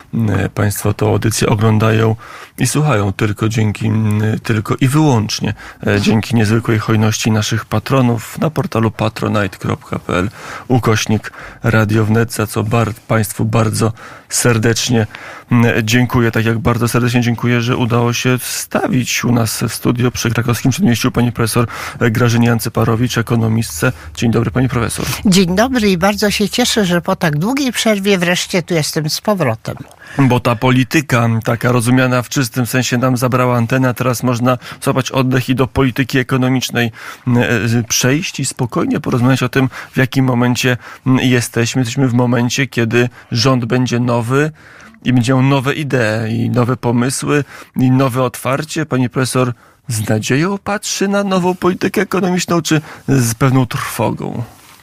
Państwo tę audycję oglądają i słuchają tylko i wyłącznie dzięki niezwykłej hojności naszych patronów na portalu patronite.pl /Radio Wnet, za co Państwu bardzo serdecznie dziękuję. Tak jak bardzo serdecznie dziękuję, że udało się wstawić u nas w studio przy Krakowskim Przedmieściu pani profesor Grażynie Ancyparowicz, ekonomistce. Dzień dobry, pani profesor. Dzień dobry i bardzo się cieszę, że po tak długiej przerwie wreszcie tu jestem z powrotem. Bo ta polityka, taka rozumiana w czystym sensie, nam zabrała antenę, a teraz można złapać oddech i do polityki ekonomicznej przejść i spokojnie porozmawiać o tym, w jakim momencie jesteśmy. Jesteśmy w momencie, kiedy rząd będzie nowy i będzie miał nowe idee i nowe pomysły i nowe otwarcie. Pani profesor z nadzieją patrzy na nową politykę ekonomiczną, czy z pewną trwogą?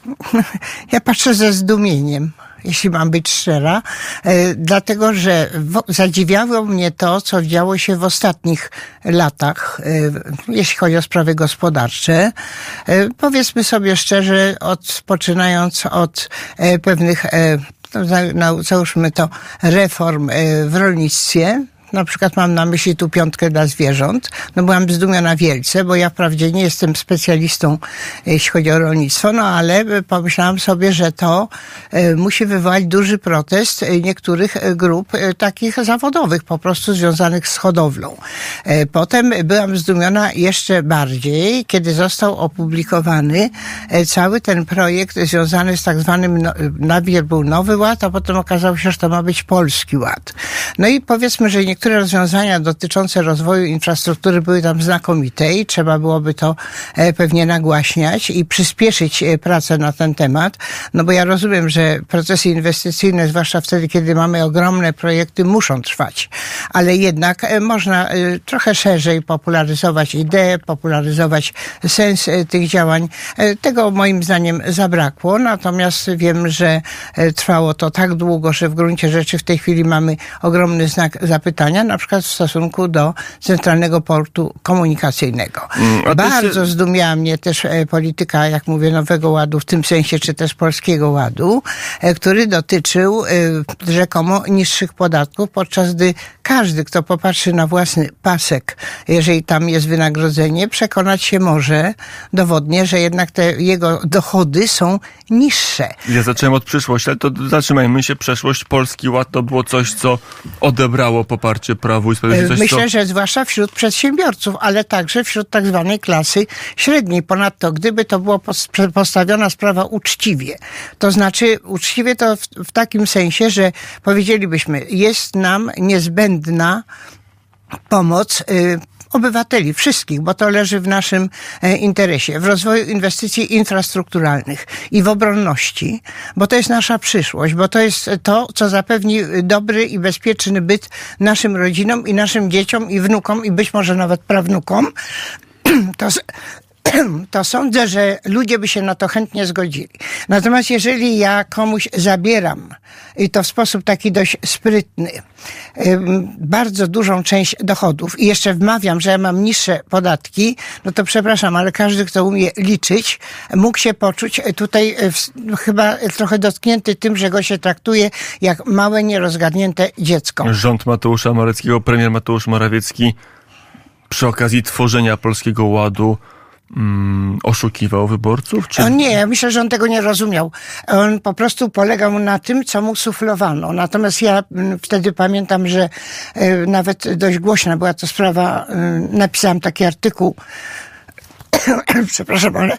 Ja patrzę ze zdumieniem, jeśli mam być szczera, dlatego, że zadziwiało mnie to, co działo się w ostatnich latach, jeśli chodzi o sprawy gospodarcze. Powiedzmy sobie szczerze, poczynając od pewnych, załóżmy to, reform w rolnictwie. Na przykład mam na myśli tu 5 dla zwierząt. Byłam zdumiona wielce, bo ja wprawdzie nie jestem specjalistą, jeśli chodzi o rolnictwo, ale pomyślałam sobie, że to musi wywołać duży protest niektórych grup takich zawodowych, po prostu związanych z hodowlą. Potem byłam zdumiona jeszcze bardziej, kiedy został opublikowany cały ten projekt związany z tak zwanym, najpierw był Nowy Ład, a potem okazało się, że to ma być Polski Ład. No i powiedzmy, że niektóre rozwiązania dotyczące rozwoju infrastruktury były tam znakomite i trzeba byłoby to pewnie nagłaśniać i przyspieszyć pracę na ten temat, bo ja rozumiem, że procesy inwestycyjne, zwłaszcza wtedy, kiedy mamy ogromne projekty, muszą trwać, ale jednak można trochę szerzej popularyzować ideę, popularyzować sens tych działań. Tego moim zdaniem zabrakło, natomiast wiem, że trwało to tak długo, że w gruncie rzeczy w tej chwili mamy ogromny znak zapytania, na przykład w stosunku do Centralnego Portu Komunikacyjnego. Bardzo zdumiała mnie też polityka, jak mówię, Nowego Ładu, w tym sensie, czy też Polskiego Ładu, który dotyczył rzekomo niższych podatków, podczas gdy każdy, kto popatrzy na własny pasek, jeżeli tam jest wynagrodzenie, przekonać się może dowodnie, że jednak te jego dochody są niższe. Ja zacząłem od przyszłości, ale to zatrzymajmy się. Przeszłość, Polski Ład to było coś, co odebrało poparcie Prawu i Sprawiedliwości. Myślę, że zwłaszcza wśród przedsiębiorców, ale także wśród tak zwanej klasy średniej. Ponadto, gdyby to była postawiona sprawa uczciwie, to znaczy uczciwie to w takim sensie, że powiedzielibyśmy, jest nam niezbędna pomoc obywateli, wszystkich, bo to leży w naszym interesie, w rozwoju inwestycji infrastrukturalnych i w obronności, bo to jest nasza przyszłość, bo to jest to, co zapewni dobry i bezpieczny byt naszym rodzinom i naszym dzieciom i wnukom i być może nawet prawnukom. To sądzę, że ludzie by się na to chętnie zgodzili. Natomiast jeżeli ja komuś zabieram, i to w sposób taki dość sprytny, bardzo dużą część dochodów i jeszcze wmawiam, że ja mam niższe podatki, to przepraszam, ale każdy, kto umie liczyć, mógł się poczuć tutaj chyba trochę dotknięty tym, że go się traktuje jak małe, nierozgadnięte dziecko. Rząd Mateusza Morawieckiego, premier Mateusz Morawiecki przy okazji tworzenia Polskiego Ładu oszukiwał wyborców? Czy... Nie, ja myślę, że on tego nie rozumiał. On po prostu polegał na tym, co mu suflowano. Natomiast ja wtedy pamiętam, że nawet dość głośna była to sprawa. Napisałam taki artykuł. Przepraszam, ale...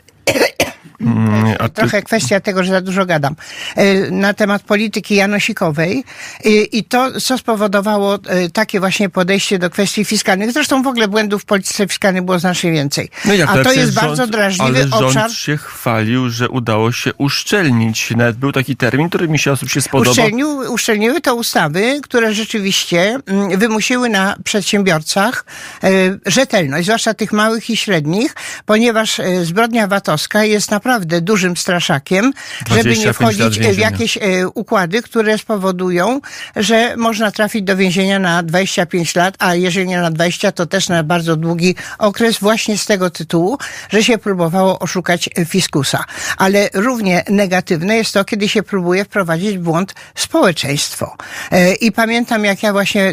Trochę kwestia tego, że za dużo gadam. Na temat polityki janosikowej i to, co spowodowało takie właśnie podejście do kwestii fiskalnych. Zresztą w ogóle błędów w polityce fiskalnej było znacznie więcej. A to jest bardzo drażliwy obszar. Rząd się chwalił, że udało się uszczelnić. Nawet był taki termin, który mi się spodobał. Uszczelniły to ustawy, które rzeczywiście wymusiły na przedsiębiorcach rzetelność, zwłaszcza tych małych i średnich, ponieważ zbrodnia VAT-owska jest naprawdę naprawdę dużym straszakiem, żeby nie wchodzić w jakieś układy, które spowodują, że można trafić do więzienia na 25 lat, a jeżeli nie na 20, to też na bardzo długi okres właśnie z tego tytułu, że się próbowało oszukać fiskusa. Ale równie negatywne jest to, kiedy się próbuje wprowadzić w błąd społeczeństwo. I pamiętam, jak ja właśnie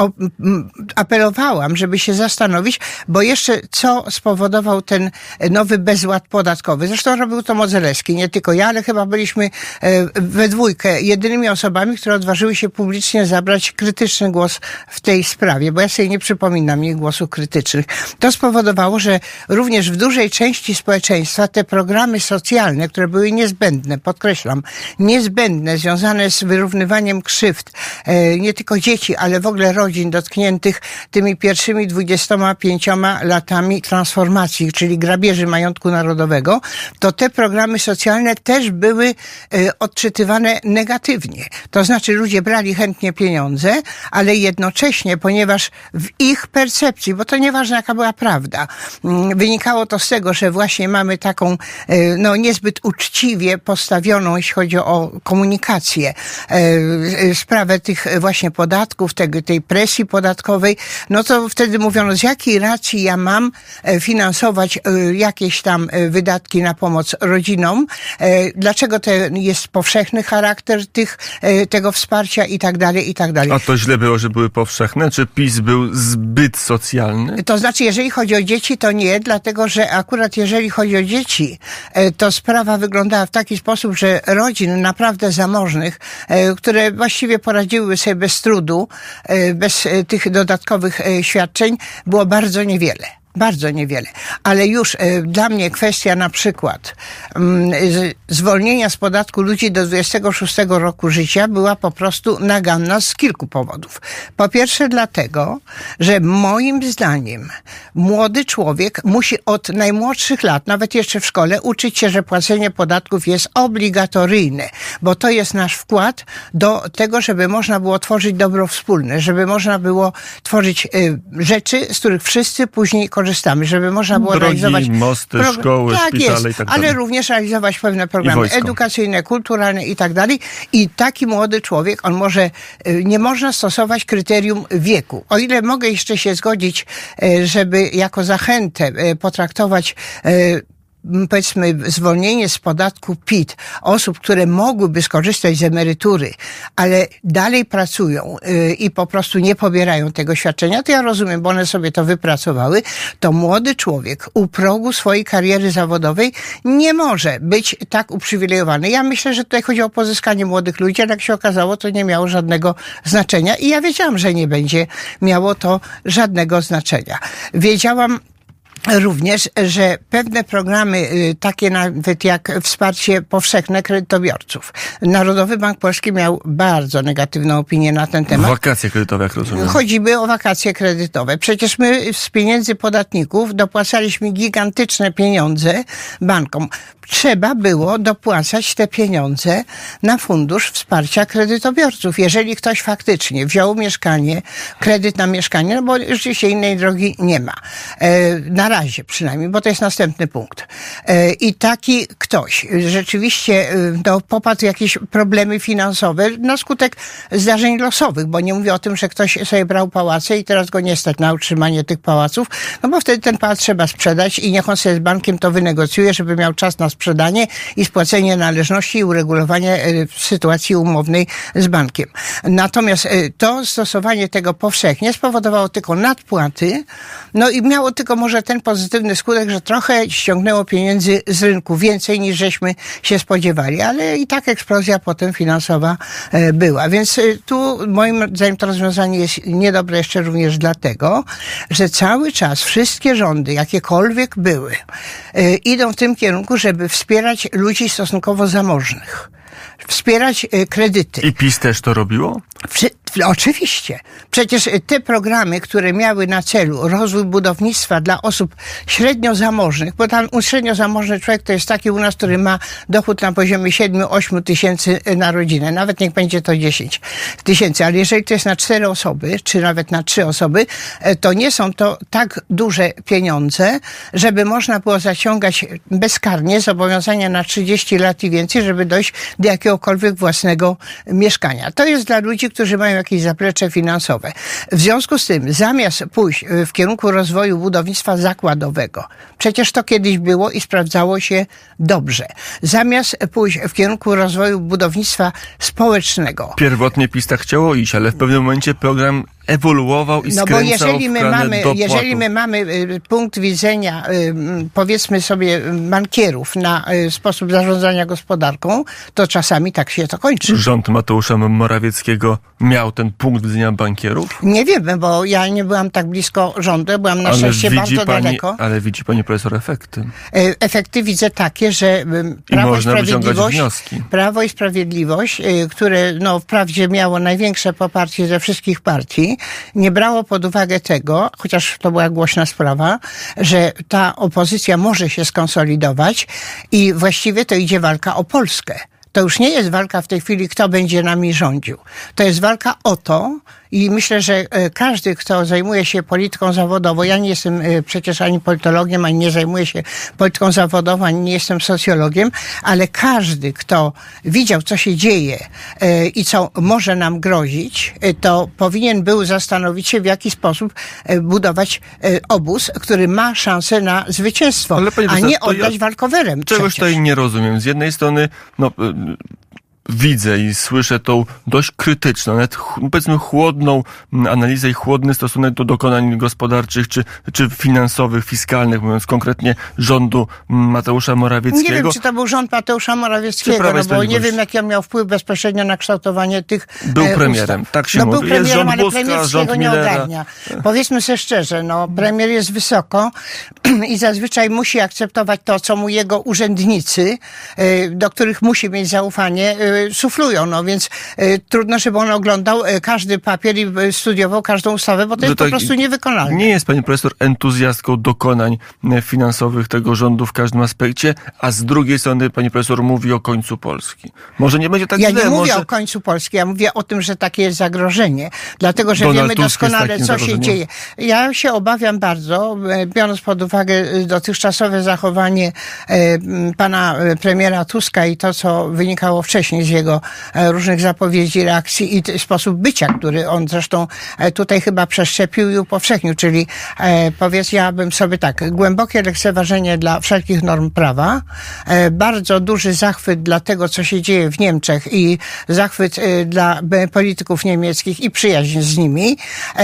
apelowałam, żeby się zastanowić, bo jeszcze co spowodował ten nowy bezład podatkowy. Zresztą robił to Modzelewski, nie tylko ja, ale chyba byliśmy we dwójkę jedynymi osobami, które odważyły się publicznie zabrać krytyczny głos w tej sprawie, bo ja sobie nie przypominam ich głosów krytycznych. To spowodowało, że również w dużej części społeczeństwa te programy socjalne, które były niezbędne, podkreślam, niezbędne, związane z wyrównywaniem krzywd, nie tylko dzieci, ale w ogóle rodzin dotkniętych tymi pierwszymi 25 latami transformacji, czyli grabieży majątku narodowego, to te programy socjalne też były odczytywane negatywnie. To znaczy ludzie brali chętnie pieniądze, ale jednocześnie, ponieważ w ich percepcji, bo to nieważne jaka była prawda, wynikało to z tego, że właśnie mamy taką niezbyt uczciwie postawioną, jeśli chodzi o komunikację, sprawę tych właśnie podatków, tej presji podatkowej, no to wtedy mówiono, z jakiej racji ja mam finansować jakieś tam wydatki na pomoc rodzinom, dlaczego to jest powszechny charakter tego wsparcia i tak dalej, i tak dalej. A to źle było, że były powszechne? Czy PiS był zbyt socjalny? To znaczy, jeżeli chodzi o dzieci, to nie, dlatego, że akurat jeżeli chodzi o dzieci, to sprawa wyglądała w taki sposób, że rodzin naprawdę zamożnych, które właściwie poradziły sobie bez trudu, bez tych dodatkowych świadczeń, było bardzo niewiele. Bardzo niewiele. Ale już dla mnie kwestia na przykład zwolnienia z podatku ludzi do 26 roku życia była po prostu naganna z kilku powodów. Po pierwsze dlatego, że moim zdaniem młody człowiek musi od najmłodszych lat, nawet jeszcze w szkole, uczyć się, że płacenie podatków jest obligatoryjne, bo to jest nasz wkład do tego, żeby można było tworzyć dobro wspólne, żeby można było tworzyć rzeczy, z których wszyscy później korzystamy, żeby można było realizować mosty, szkoły, szpitale i tak dalej. Ale również realizować pewne programy edukacyjne, kulturalne i tak dalej. I taki młody człowiek, nie można stosować kryterium wieku. O ile mogę jeszcze się zgodzić, żeby jako zachętę potraktować powiedzmy zwolnienie z podatku PIT osób, które mogłyby skorzystać z emerytury, ale dalej pracują i po prostu nie pobierają tego świadczenia, to ja rozumiem, bo one sobie to wypracowały, to młody człowiek u progu swojej kariery zawodowej nie może być tak uprzywilejowany. Ja myślę, że tutaj chodzi o pozyskanie młodych ludzi, ale jak się okazało, to nie miało żadnego znaczenia i ja wiedziałam, że nie będzie miało to żadnego znaczenia. Wiedziałam również, że pewne programy, takie nawet jak wsparcie powszechne kredytobiorców. Narodowy Bank Polski miał bardzo negatywną opinię na ten temat. Wakacje kredytowe, jak rozumiem. Chodziły o wakacje kredytowe. Przecież my z pieniędzy podatników dopłacaliśmy gigantyczne pieniądze bankom. Trzeba było dopłacać te pieniądze na fundusz wsparcia kredytobiorców. Jeżeli ktoś faktycznie wziął kredyt na mieszkanie, no bo rzeczywiście innej drogi nie ma. Na razie przynajmniej, bo to jest następny punkt. I taki ktoś rzeczywiście popadł w jakieś problemy finansowe na skutek zdarzeń losowych, bo nie mówię o tym, że ktoś sobie brał pałace i teraz go nie stać na utrzymanie tych pałaców, no bo wtedy ten pałac trzeba sprzedać i niech on sobie z bankiem to wynegocjuje, żeby miał czas na sprzedanie i spłacenie należności i uregulowanie sytuacji umownej z bankiem. Natomiast to stosowanie tego powszechnie spowodowało tylko nadpłaty, no i miało tylko może ten pozytywny skutek, że trochę ściągnęło pieniędzy z rynku, więcej niż żeśmy się spodziewali, ale i tak eksplozja potem finansowa była. Więc tu moim zdaniem to rozwiązanie jest niedobre jeszcze również dlatego, że cały czas wszystkie rządy, jakiekolwiek były, idą w tym kierunku, żeby wspierać ludzi stosunkowo zamożnych. wspierać kredyty. I PiS też to robiło? Oczywiście. Przecież te programy, które miały na celu rozwój budownictwa dla osób średnio zamożnych, bo tam średnio zamożny człowiek to jest taki u nas, który ma dochód na poziomie 7-8 tysięcy na rodzinę. Nawet niech będzie to 10 tysięcy, ale jeżeli to jest na 4 osoby, czy nawet na 3 osoby, to nie są to tak duże pieniądze, żeby można było zaciągać bezkarnie zobowiązania na 30 lat i więcej, żeby dojść do jakiegokolwiek własnego mieszkania. To jest dla ludzi, którzy mają jakieś zaplecze finansowe. W związku z tym, zamiast pójść w kierunku rozwoju budownictwa zakładowego, przecież to kiedyś było i sprawdzało się dobrze. Zamiast pójść w kierunku rozwoju budownictwa społecznego. Pierwotnie PiS tak chciało iść, ale w pewnym momencie program ewoluował i skręcał jeżeli my mamy punkt widzenia, powiedzmy sobie, bankierów na sposób zarządzania gospodarką, to czasami tak się to kończy. Rząd Mateusza Morawieckiego miał ten punkt widzenia bankierów? Nie wiem, bo ja nie byłam tak blisko rządu, byłam na szczęście bardzo daleko. Ale widzi pani profesor efekty? Efekty widzę takie, że Prawo i Sprawiedliwość, które wprawdzie miało największe poparcie ze wszystkich partii, nie brało pod uwagę tego, chociaż to była głośna sprawa, że ta opozycja może się skonsolidować i właściwie to idzie walka o Polskę. To już nie jest walka w tej chwili, kto będzie nami rządził. To jest walka o to, i myślę, że każdy, kto zajmuje się polityką zawodową, ja nie jestem przecież ani politologiem, ani nie zajmuję się polityką zawodową, ani nie jestem socjologiem, ale każdy, kto widział, co się dzieje i co może nam grozić, to powinien był zastanowić się, w jaki sposób budować obóz, który ma szansę na zwycięstwo, a nie oddać walkowerem. Czegoś tutaj nie rozumiem. Z jednej strony, widzę i słyszę tą dość krytyczną, nawet powiedzmy chłodną analizę i chłodny stosunek do dokonań gospodarczych czy finansowych, fiskalnych, mówiąc konkretnie rządu Mateusza Morawieckiego. Nie wiem, czy to był rząd Mateusza Morawieckiego, bo nie wiem, jaki on miał wpływ bezpośrednio na kształtowanie tych Był premierem, ustaw. tak się mówi. Był premierem, jest rząd ale Buzka, premierskiego nie ogarnia. Powiedzmy sobie szczerze, premier jest wysoko i zazwyczaj musi akceptować to, co mu jego urzędnicy, do których musi mieć zaufanie, suflują, więc trudno, żeby on oglądał każdy papier i studiował każdą ustawę, bo to jest po prostu niewykonalne. Nie jest pani profesor entuzjastką dokonań finansowych tego rządu w każdym aspekcie, a z drugiej strony pani profesor mówi o końcu Polski. Może nie będzie tak źle. Ja nie mówię o końcu Polski, ja mówię o tym, że takie jest zagrożenie, dlatego, że wiemy doskonale, co się dzieje. Ja się obawiam bardzo, biorąc pod uwagę dotychczasowe zachowanie pana premiera Tuska i to, co wynikało wcześniej z jego różnych zapowiedzi, reakcji i sposób bycia, który on zresztą tutaj chyba przeszczepił i upowszechnił, czyli ja bym sobie tak, głębokie lekceważenie dla wszelkich norm prawa, bardzo duży zachwyt dla tego, co się dzieje w Niemczech i zachwyt dla polityków niemieckich i przyjaźń z nimi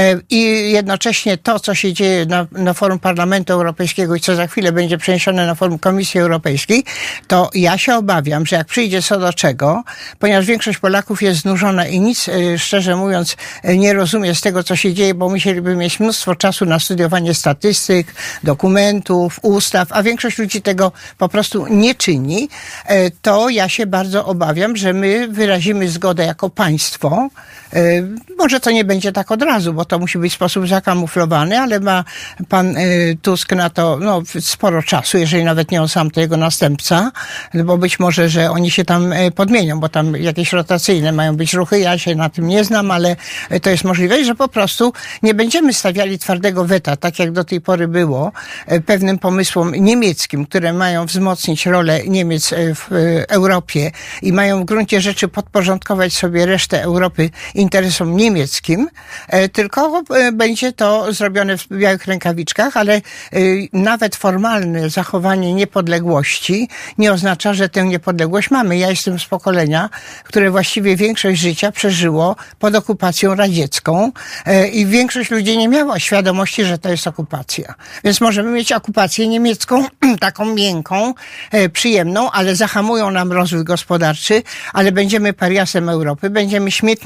i jednocześnie to, co się dzieje na forum Parlamentu Europejskiego i co za chwilę będzie przeniesione na forum Komisji Europejskiej, to ja się obawiam, że jak przyjdzie co do czego, ponieważ większość Polaków jest znużona i nic, szczerze mówiąc, nie rozumie z tego, co się dzieje, bo musieliby mieć mnóstwo czasu na studiowanie statystyk, dokumentów, ustaw, a większość ludzi tego po prostu nie czyni, to ja się bardzo obawiam, że my wyrazimy zgodę jako państwo. Może to nie będzie tak od razu, bo to musi być w sposób zakamuflowany, ale ma pan Tusk na to sporo czasu, jeżeli nawet nie on sam, to jego następca, bo być może, że oni się tam podmienią, bo tam jakieś rotacyjne mają być ruchy, ja się na tym nie znam, ale to jest możliwe, że po prostu nie będziemy stawiali twardego weta, tak jak do tej pory było, pewnym pomysłom niemieckim, które mają wzmocnić rolę Niemiec w Europie i mają w gruncie rzeczy podporządkować sobie resztę Europy interesom niemieckim, tylko będzie to zrobione w białych rękawiczkach, ale nawet formalne zachowanie niepodległości nie oznacza, że tę niepodległość mamy. Ja jestem z pokolenia, które właściwie większość życia przeżyło pod okupacją radziecką i większość ludzi nie miała świadomości, że to jest okupacja. Więc możemy mieć okupację niemiecką, taką miękką, przyjemną, ale zahamują nam rozwój gospodarczy, ale będziemy pariasem Europy, będziemy śmietnikiem Europy,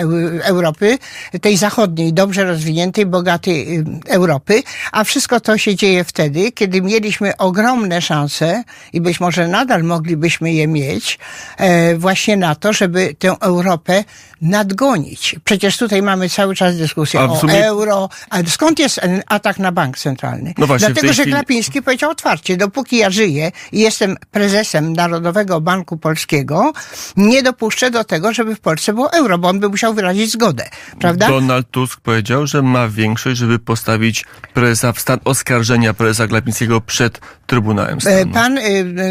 Europy, tej zachodniej, dobrze rozwiniętej, bogatej Europy, a wszystko to się dzieje wtedy, kiedy mieliśmy ogromne szanse i być może nadal moglibyśmy je mieć właśnie na to, żeby tę Europę nadgonić. Przecież tutaj mamy cały czas dyskusję o euro, ale skąd jest atak na bank centralny? No właśnie, dlatego, że Glapiński powiedział otwarcie, dopóki ja żyję i jestem prezesem Narodowego Banku Polskiego, nie dopuszczę do tego, żeby w Polsce było euro, bo on by musiał wyrazić zgodę, prawda? Donald Tusk powiedział, że ma większość, żeby postawić prezesa w stan oskarżenia prezesa Glapińskiego przed Trybunałem Stanu. Pan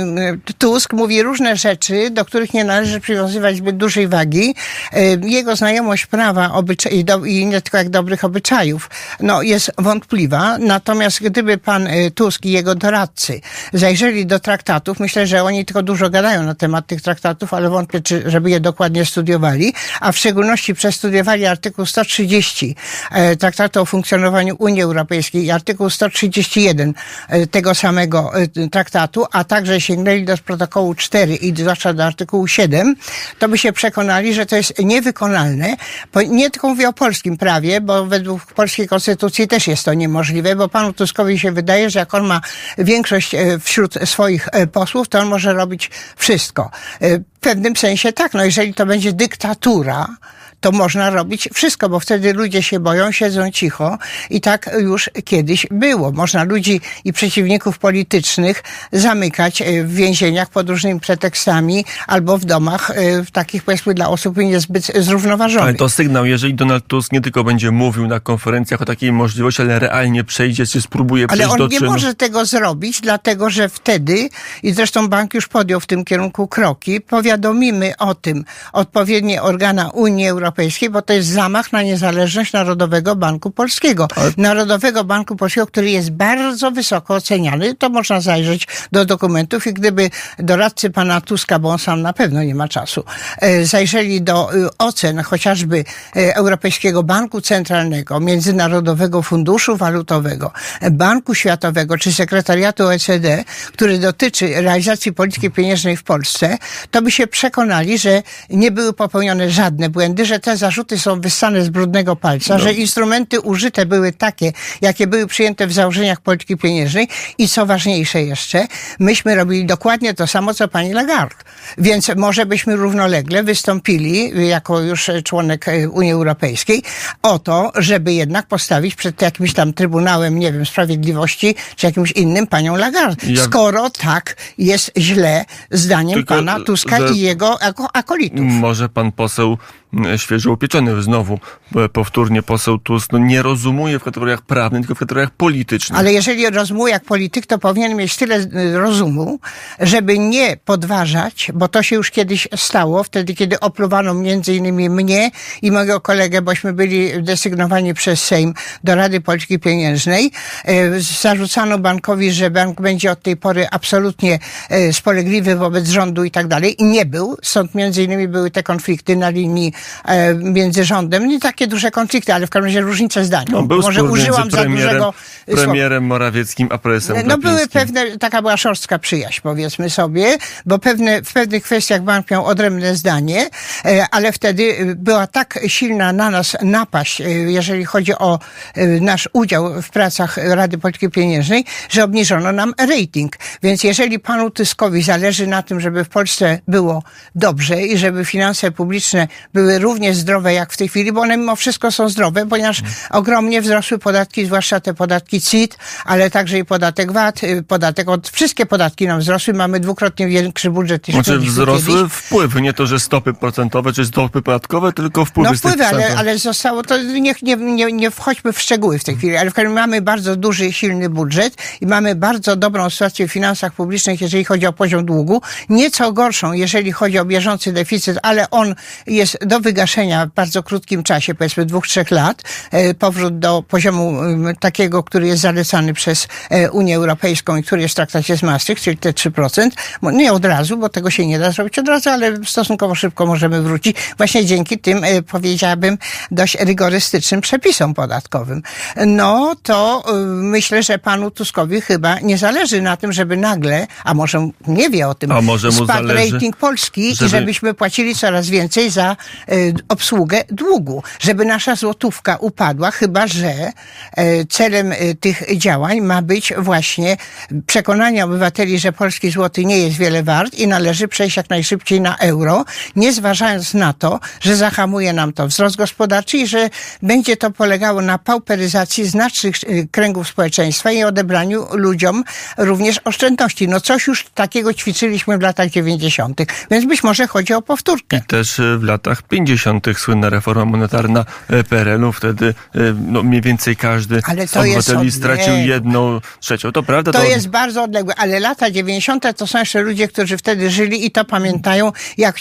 Tusk mówi różne rzeczy, do których nie należy przywiązywać zbyt dużej wagi. Jego znajomość prawa i nie tylko jak dobrych obyczajów jest wątpliwa. Natomiast gdyby pan Tusk i jego doradcy zajrzeli do traktatów, myślę, że oni tylko dużo gadają na temat tych traktatów, ale wątpię, żeby je dokładnie studiowali, a w szczególności przestudiowali artykuł 130 Traktatu o funkcjonowaniu Unii Europejskiej i artykuł 131 tego samego traktatu, a także sięgnęli do protokołu 4 i zwłaszcza do artykułu 7, to by się przekonali, że to jest niewykonalne. Nie tylko mówię o polskim prawie, bo według polskiej konstytucji też jest to niemożliwe, bo panu Tuskowi się wydaje, że jak on ma większość wśród swoich posłów, to on może robić wszystko. W pewnym sensie tak, jeżeli to będzie dyktatura, to można robić wszystko, bo wtedy ludzie się boją, siedzą cicho i tak już kiedyś było. Można ludzi i przeciwników politycznych zamykać w więzieniach pod różnymi pretekstami albo w domach takich, powiedzmy, dla osób niezbyt zrównoważonych. Ale to sygnał, jeżeli Donald Tusk nie tylko będzie mówił na konferencjach o takiej możliwości, ale realnie przejdzie, czy spróbuje przejść do czynu. Ale on nie może tego zrobić, dlatego że wtedy, i zresztą bank już podjął w tym kierunku kroki, powiadomimy o tym odpowiednie organa Unii Europejskiej, bo to jest zamach na niezależność Narodowego Banku Polskiego. Narodowego Banku Polskiego, który jest bardzo wysoko oceniany, to można zajrzeć do dokumentów i gdyby doradcy pana Tuska, bo on sam na pewno nie ma czasu, zajrzeli do ocen chociażby Europejskiego Banku Centralnego, Międzynarodowego Funduszu Walutowego, Banku Światowego czy Sekretariatu OECD, który dotyczy realizacji polityki pieniężnej w Polsce, to by się przekonali, że nie były popełnione żadne błędy, że te zarzuty są wyssane z brudnego palca, że instrumenty użyte były takie, jakie były przyjęte w założeniach polityki pieniężnej i co ważniejsze jeszcze, myśmy robili dokładnie to samo, co pani Lagarde. Więc może byśmy równolegle wystąpili, jako już członek Unii Europejskiej, o to, żeby jednak postawić przed jakimś tam Trybunałem, nie wiem, Sprawiedliwości, czy jakimś innym panią Lagarde. Skoro tak jest źle, zdaniem pana Tuska i jego akolitów. Może pan poseł świeżo upieczony znowu, powtórnie poseł Tusk, nie rozumuje w kategoriach prawnych, tylko w kategoriach politycznych. Ale jeżeli rozumuje jak polityk, to powinien mieć tyle rozumu, żeby nie podważać, bo to się już kiedyś stało, wtedy kiedy opluwano między innymi mnie i mojego kolegę, bośmy byli desygnowani przez Sejm do Rady Polityki Pieniężnej. Zarzucano bankowi, że bank będzie od tej pory absolutnie spolegliwy wobec rządu i tak dalej. I nie był. Stąd między innymi były te konflikty na linii między rządem. Nie takie duże konflikty, ale w każdym razie różnice zdań. Był może użyłam za dużego premierem Morawieckim, a prezesem Glapińskim. Były pewne, taka była szorstka przyjaźń, powiedzmy sobie, bo w pewnych kwestiach bank miał odrębne zdanie, ale wtedy była tak silna na nas napaść, jeżeli chodzi o nasz udział w pracach Rady Polityki Pieniężnej, że obniżono nam rating. Więc jeżeli panu Tuskowi zależy na tym, żeby w Polsce było dobrze i żeby finanse publiczne były równie zdrowe jak w tej chwili, bo one mimo wszystko są zdrowe, ponieważ ogromnie wzrosły podatki, zwłaszcza te podatki CIT, ale także i podatek VAT, wszystkie podatki nam wzrosły, mamy dwukrotnie większy budżet niż wzrosły kiedyś. Wpływy, nie to, że stopy procentowe czy stopy podatkowe, tylko wpływy. Wpływy, ale zostało to, nie wchodźmy w szczegóły w tej chwili, ale w każdym razie mamy bardzo duży, silny budżet i mamy bardzo dobrą sytuację w finansach publicznych, jeżeli chodzi o poziom długu, nieco gorszą, jeżeli chodzi o bieżący deficyt, ale on jest do wygaszenia w bardzo krótkim czasie, powiedzmy 2-3 lat, powrót do poziomu takiego, który jest zalecany przez Unię Europejską i który jest w traktacie z Maastricht, czyli te 3%. Nie od razu, bo tego się nie da zrobić od razu, ale stosunkowo szybko możemy wrócić. Właśnie dzięki tym, powiedziałabym, dość rygorystycznym przepisom podatkowym. To myślę, że panu Tuskowi chyba nie zależy na tym, żeby nagle, a może nie wie o tym, spadł rating Polski i żebyśmy płacili coraz więcej za obsługę długu, żeby nasza złotówka upadła, chyba że celem tych działań ma być właśnie przekonanie obywateli, że polski złoty nie jest wiele wart i należy przejść jak najszybciej na euro, nie zważając na to, że zahamuje nam to wzrost gospodarczy i że będzie to polegało na pauperyzacji znacznych kręgów społeczeństwa i odebraniu ludziom również oszczędności. No coś już takiego ćwiczyliśmy w latach 90., więc być może chodzi o powtórkę. I też w latach 50. słynna reforma monetarna PRL-u. Wtedy mniej więcej każdy z obywateli stracił 1/3. To prawda? To jest bardzo odległe, ale lata 90. to są jeszcze ludzie, którzy wtedy żyli i to pamiętają, jak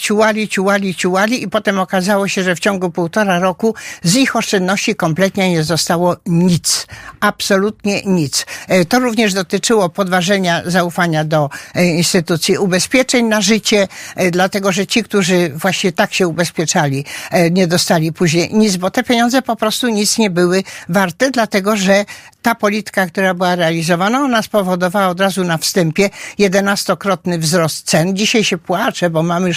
ciułali i potem okazało się, że w ciągu 1,5 roku z ich oszczędności kompletnie nie zostało nic. Absolutnie nic. To również dotyczyło podważenia zaufania do instytucji ubezpieczeń na życie, dlatego że ci, którzy właśnie tak się ubezpieczali, nie dostali później nic, bo te pieniądze po prostu nic nie były warte, dlatego że ta polityka, która była realizowana, ona spowodowała od razu na wstępie 11-krotny wzrost cen. Dzisiaj się płacze, bo mamy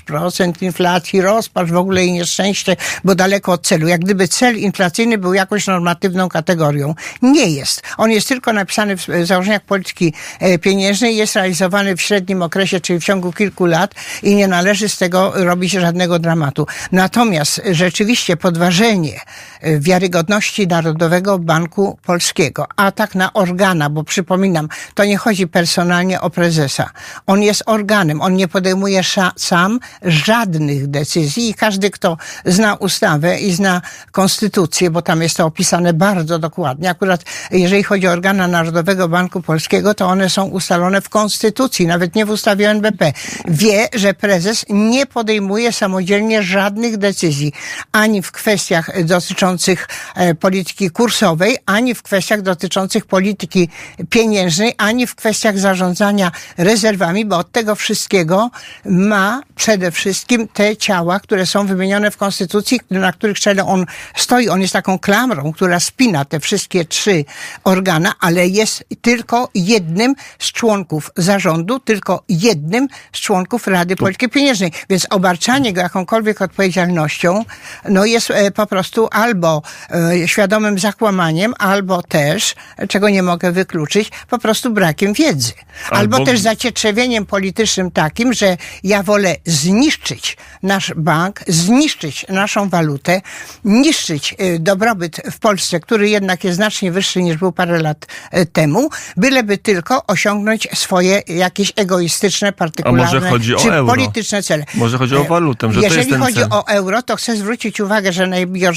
6% inflacji, rozpacz w ogóle i nieszczęście, bo daleko od celu. Jak gdyby cel inflacyjny był jakąś normatywną kategorią. Nie jest. On jest tylko napisany w założeniach polityki pieniężnej, jest realizowany w średnim okresie, czyli w ciągu kilku lat i nie należy z tego robić żadnego dramatu. Natomiast rzeczywiście podważenie wiarygodności Narodowego Banku Polskiego, atak na organa, bo przypominam, to nie chodzi personalnie o prezesa. On jest organem, on nie podejmuje sam żadnych decyzji i każdy, kto zna ustawę i zna konstytucję, bo tam jest to opisane bardzo dokładnie. Akurat jeżeli chodzi o organa Narodowego Banku Polskiego, to one są ustalone w konstytucji, nawet nie w ustawie o NBP. Wie, że prezes nie podejmuje samodzielnie żadnych decyzji, ani w kwestiach dotyczących polityki kursowej, ani w kwestiach dotyczących polityki pieniężnej, ani w kwestiach zarządzania rezerwami, bo od tego wszystkiego ma przede wszystkim te ciała, które są wymienione w Konstytucji, na których czele on stoi. On jest taką klamrą, która spina te wszystkie 3 organa, ale jest tylko jednym z członków zarządu, tylko jednym z członków Rady Polityki Pieniężnej. Więc obarczanie go jakąkolwiek odpowiedzialnością, no jest po prostu albo świadomym zakłamaniem, albo też, czego nie mogę wykluczyć, po prostu brakiem wiedzy. Albo też zacietrzewieniem politycznym takim, że ja wolę zniszczyć nasz bank, zniszczyć naszą walutę, niszczyć dobrobyt w Polsce, który jednak jest znacznie wyższy niż był parę lat temu, byleby tylko osiągnąć swoje jakieś egoistyczne, partykularne czy polityczne cele. Może chodzi o walutę, że jeżeli to jest ten chodzi o euro, to chcę zwrócić uwagę, że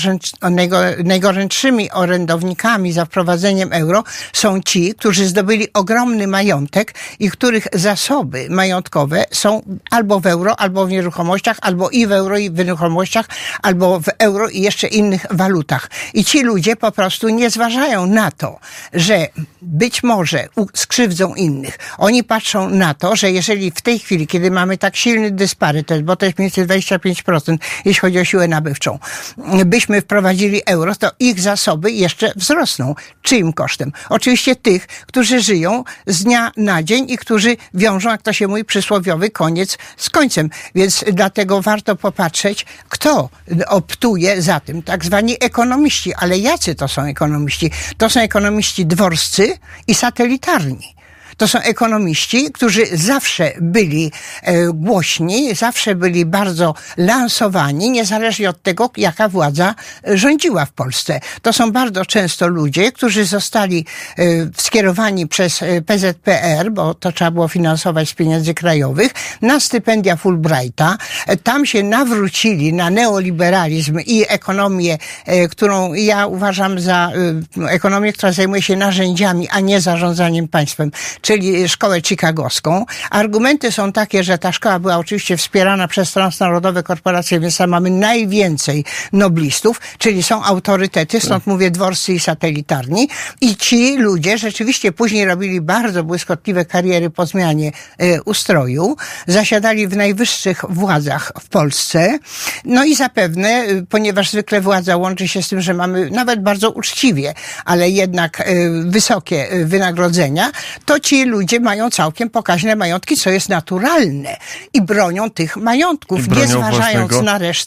najgorętszymi orędownikami za wprowadzeniem euro są ci, którzy zdobyli ogromny majątek i których zasoby majątkowe są albo w euro, albo w nieruchomościach, albo i w euro, i w nieruchomościach, albo w euro i jeszcze innych walutach. I ci ludzie po prostu nie zważają na to, że być może skrzywdzą innych. Oni patrzą na to, że jeżeli w tej chwili, kiedy mamy tak silny dysparytet, bo to jest mniej więcej 25%, jeśli chodzi o siłę nabywczą, byśmy wprowadzili euro, to ich zasoby jeszcze wzrosną. Czyim kosztem? Oczywiście tych, którzy żyją z dnia na dzień i którzy wiążą, jak to się mówi, przysłowiowy koniec z końcem. Więc dlatego warto popatrzeć, kto optuje za tym. Tak zwani ekonomiści. Ale jacy to są ekonomiści? To są ekonomiści dworscy i satelitarni. To są ekonomiści, którzy zawsze byli głośni, zawsze byli bardzo lansowani, niezależnie od tego, jaka władza rządziła w Polsce. To są bardzo często ludzie, którzy zostali skierowani przez PZPR, bo to trzeba było finansować z pieniędzy krajowych, na stypendia Fulbrighta. Tam się nawrócili na neoliberalizm i ekonomię, którą ja uważam za ekonomię, która zajmuje się narzędziami, a nie zarządzaniem państwem, czyli szkołę chicagowską. Argumenty są takie, że ta szkoła była oczywiście wspierana przez transnarodowe korporacje, więc tam mamy najwięcej noblistów, czyli są autorytety, stąd mówię dworscy i satelitarni. I ci ludzie rzeczywiście później robili bardzo błyskotliwe kariery po zmianie ustroju, zasiadali w najwyższych władzach w Polsce. No i zapewne, ponieważ zwykle władza łączy się z tym, że mamy nawet bardzo uczciwie, ale jednak wysokie wynagrodzenia, to ci ludzie mają całkiem pokaźne majątki, co jest naturalne. I bronią tych majątków, nie zważając na resztę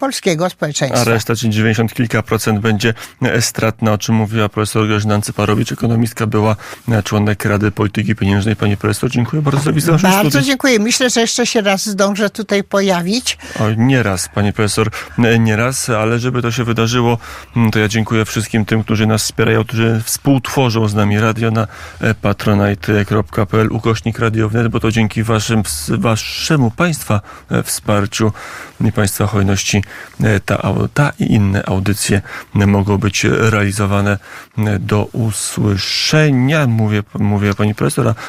polskiego społeczeństwa. A reszta, czyli 90 kilka procent będzie stratna, o czym mówiła profesor Grażyna Ancyparowicz, ekonomistka, była członek Rady Polityki Pieniężnej. Pani profesor, dziękuję bardzo za wizytę w naszym Bardzo studiu. dziękuję. Myślę, że jeszcze się raz zdążę tutaj pojawić. O, nie raz, pani profesor, nie raz, ale żeby to się wydarzyło, to ja dziękuję wszystkim tym, którzy nas wspierają, którzy współtworzą z nami radio na patronite.pl /Radio Wnet, bo to dzięki waszemu państwa wsparciu i państwa hojności ta i inne audycje mogą być realizowane. Do usłyszenia, mówię pani profesora.